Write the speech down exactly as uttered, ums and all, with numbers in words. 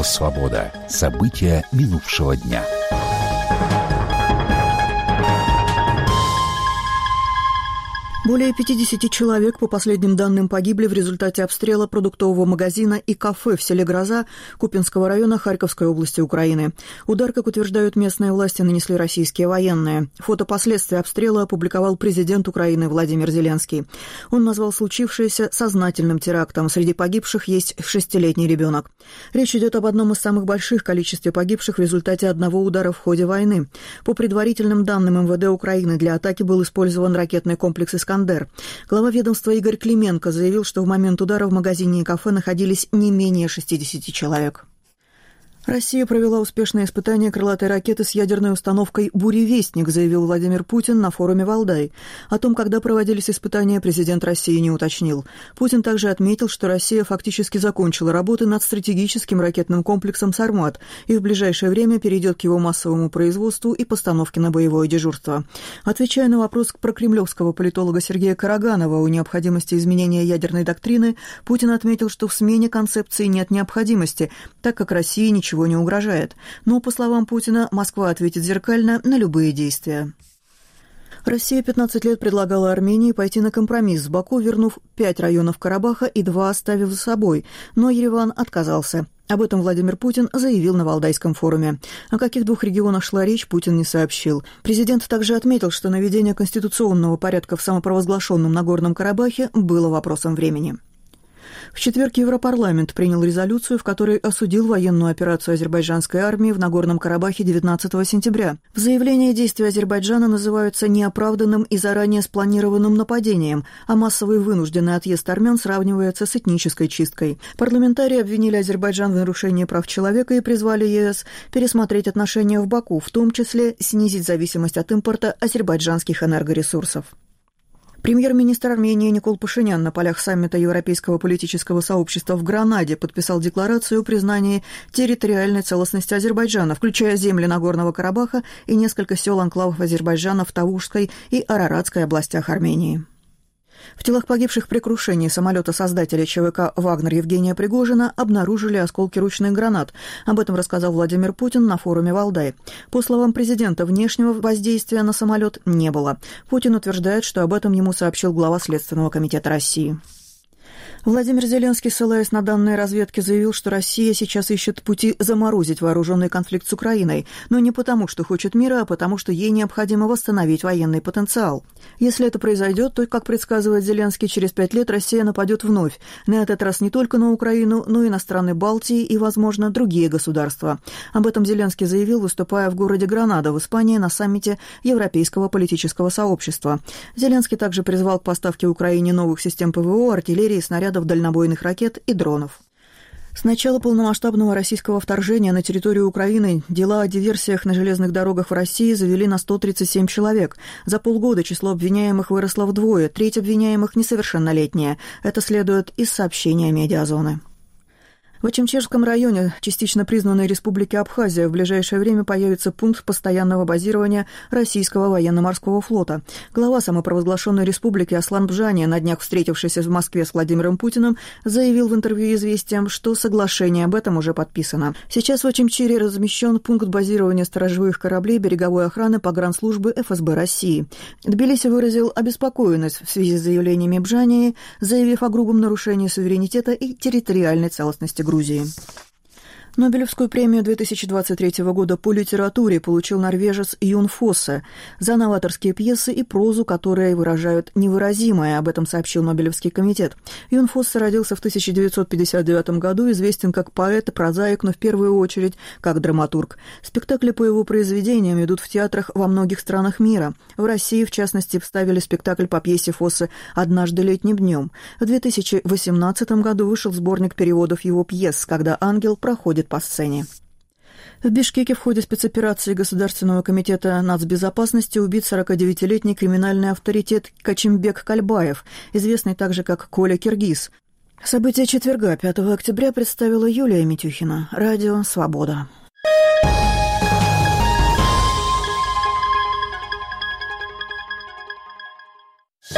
Радио «Свобода». События минувшего дня. Более пятидесяти человек, по последним данным, погибли в результате обстрела продуктового магазина и кафе в селе Гроза Купянского района Харьковской области Украины. Удар, как утверждают местные власти, нанесли российские военные. Фото последствий обстрела опубликовал президент Украины Владимир Зеленский. Он назвал случившееся сознательным терактом. Среди погибших есть шестилетний ребенок. Речь идет об одном из самых больших количестве погибших в результате одного удара в ходе войны. По предварительным данным эм вэ дэ Украины, для атаки был использован ракетный комплекс «Искандер». Глава ведомства Игорь Клименко заявил, что в момент удара в магазине и кафе находились не менее шестидесяти человек. Россия провела успешное испытание крылатой ракеты с ядерной установкой «Буревестник», заявил Владимир Путин на форуме «Валдай». О том, когда проводились испытания, президент России не уточнил. Путин также отметил, что Россия фактически закончила работы над стратегическим ракетным комплексом «Сармат» и в ближайшее время перейдет к его массовому производству и постановке на боевое дежурство. Отвечая на вопрос прокремлевского политолога Сергея Караганова о необходимости изменения ядерной доктрины, Путин отметил, что в смене концепции нет необходимости, так как России ничего Ничего не угрожает. Но, по словам Путина, Москва ответит зеркально на любые действия. Россия пятнадцать лет предлагала Армении пойти на компромисс с Баку, вернув пять районов Карабаха и два оставив за собой. Но Ереван отказался. Об этом Владимир Путин заявил на Валдайском форуме. О каких двух регионах шла речь, Путин не сообщил. Президент также отметил, что наведение конституционного порядка в самопровозглашенном Нагорном Карабахе было вопросом времени. В четверг Европарламент принял резолюцию, в которой осудил военную операцию азербайджанской армии в Нагорном Карабахе девятнадцатого сентября. В заявлении действия Азербайджана называются неоправданным и заранее спланированным нападением, а массовый вынужденный отъезд армян сравнивается с этнической чисткой. Парламентарии обвинили Азербайджан в нарушении прав человека и призвали е эс пересмотреть отношения в Баку, в том числе снизить зависимость от импорта азербайджанских энергоресурсов. Премьер-министр Армении Никол Пашинян на полях саммита Европейского политического сообщества в Гранаде подписал декларацию о признании территориальной целостности Азербайджана, включая земли Нагорного Карабаха и несколько сел-анклавов Азербайджана в Тавушской и Араратской областях Армении. В телах погибших при крушении самолета создателя че вэ ка «Вагнер» Евгения Пригожина обнаружили осколки ручных гранат. Об этом рассказал Владимир Путин на форуме «Валдай». По словам президента, внешнего воздействия на самолет не было. Путин утверждает, что об этом ему сообщил глава Следственного комитета России. Владимир Зеленский, ссылаясь на данные разведки, заявил, что Россия сейчас ищет пути заморозить вооруженный конфликт с Украиной, но не потому, что хочет мира, а потому, что ей необходимо восстановить военный потенциал. Если это произойдет, то, как предсказывает Зеленский, через пять лет Россия нападет вновь, на этот раз не только на Украину, но и на страны Балтии и, возможно, другие государства. Об этом Зеленский заявил, выступая в городе Гранада в Испании на саммите Европейского политического сообщества. Зеленский также призвал к поставке Украине новых систем пэ вэ о, артиллерии, снарядов, дальнобойных ракет и дронов. С начала полномасштабного российского вторжения на территорию Украины дела о диверсиях на железных дорогах в России завели на сто тридцать семь человек. За полгода число обвиняемых выросло вдвое, треть обвиняемых несовершеннолетняя. Это следует из сообщения «Медиазоны». В Ачимчерском районе частично признанной Республики Абхазия в ближайшее время появится пункт постоянного базирования российского военно-морского флота. Глава самопровозглашенной республики Аслан Бжания, на днях встретившийся в Москве с Владимиром Путиным, заявил в интервью «Известиям», что соглашение об этом уже подписано. Сейчас в Ачимчире размещен пункт базирования сторожевых кораблей береговой охраны погранслужбы эф эс бэ России. Тбилиси выразил обеспокоенность в связи с заявлениями Бжании, заявив о грубом нарушении суверенитета и территориальной целостности Грузии. Грузии. Нобелевскую премию две тысячи двадцать третьего года по литературе получил норвежец Юн Фоссе за новаторские пьесы и прозу, которые выражают невыразимое. Об этом сообщил Нобелевский комитет. Юн Фоссе родился в тысяча девятьсот пятьдесят девятом году, известен как поэт, прозаик, но в первую очередь как драматург. Спектакли по его произведениям идут в театрах во многих странах мира. В России, в частности, вставили спектакль по пьесе Фоссе «Однажды летним днем». В две тысячи восемнадцатом году вышел сборник переводов его пьес «Когда ангел проходит по сцене». В Бишкеке в ходе спецоперации Государственного комитета нацбезопасности убит сорокадевятилетний криминальный авторитет Качимбек Кальбаев, известный также как Коля Киргиз. События четверга, пятого октября, представила Юлия Митюхина. Радио «Свобода».